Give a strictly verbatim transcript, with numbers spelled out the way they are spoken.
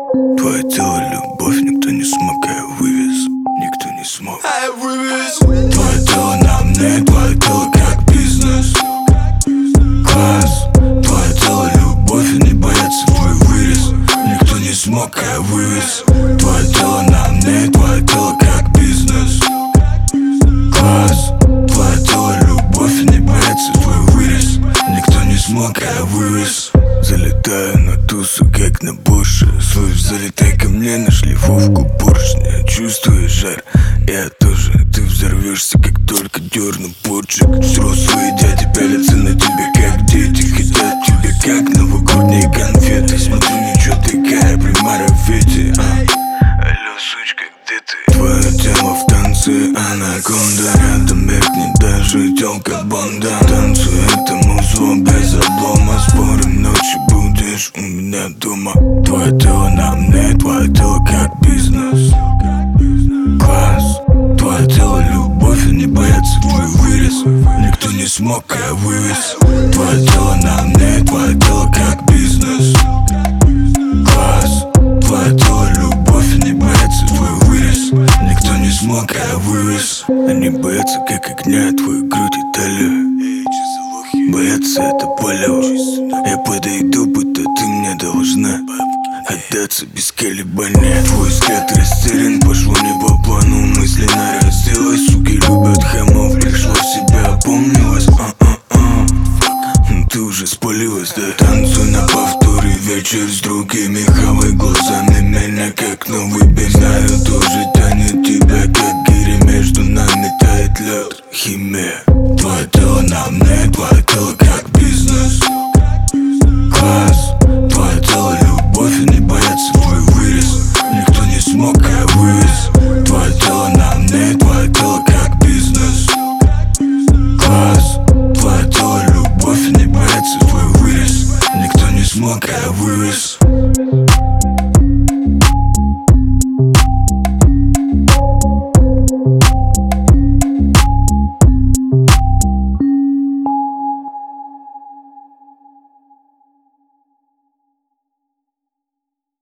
Твое тело любовь, никто не смог, а я вывез. Никто не смог, а я вывез. Твое тело на мне, твое тело как бизнес. Класс. Твое тело любовь, и не бояться твой вырез. Никто не смог, а я вывез. Твое тело на мне, твое тело как бизнес. Класс. Твое тело любовь, и не бояться твой вырез. Никто не смог, а я вывез. Залетаю на тусу, как на Боше. Слышь, залетай ко мне на шлифовку поршня. Чувствуешь жар? Я тоже. Ты взорвешься, как только дерну порчик. Взрослые дяди пялятся на тебя, как дети. Хотят тебя, как новогодние конфеты. Смотрю, ничего такая при марафете, а? Алло, сучка, где ты? Твое тело в танце, анаконда. Рядом меркнет даже тёлка Бонда. Танцуй это музло без облома. Спорим, ночью будешь у меня дома. Твое тело на мне, твое тело как бизнес. Класс. Твое тело любовь, и не бояться твой вырез. Никто не смог, а я вывез. Твое тело на мне, твое тело как бизнес. Класс. Твое тело любовь, и не бояться твой вырез. Никто не смог, а я вывез. Они боятся как огня, твою грудь и талию. Боятся это полево. Я подойду, будто ты мне должна отдаться без колебания. Твой взгляд растерян, пошло не по плану. Мысленно разделась, суки любят хамов. Пришла в себя, опомнилась, а-а-а. Ты уже спалилась, да? Танцуй на повторе, вечер с другими. Хавай глазами меня, как новый бин. Знаю, тоже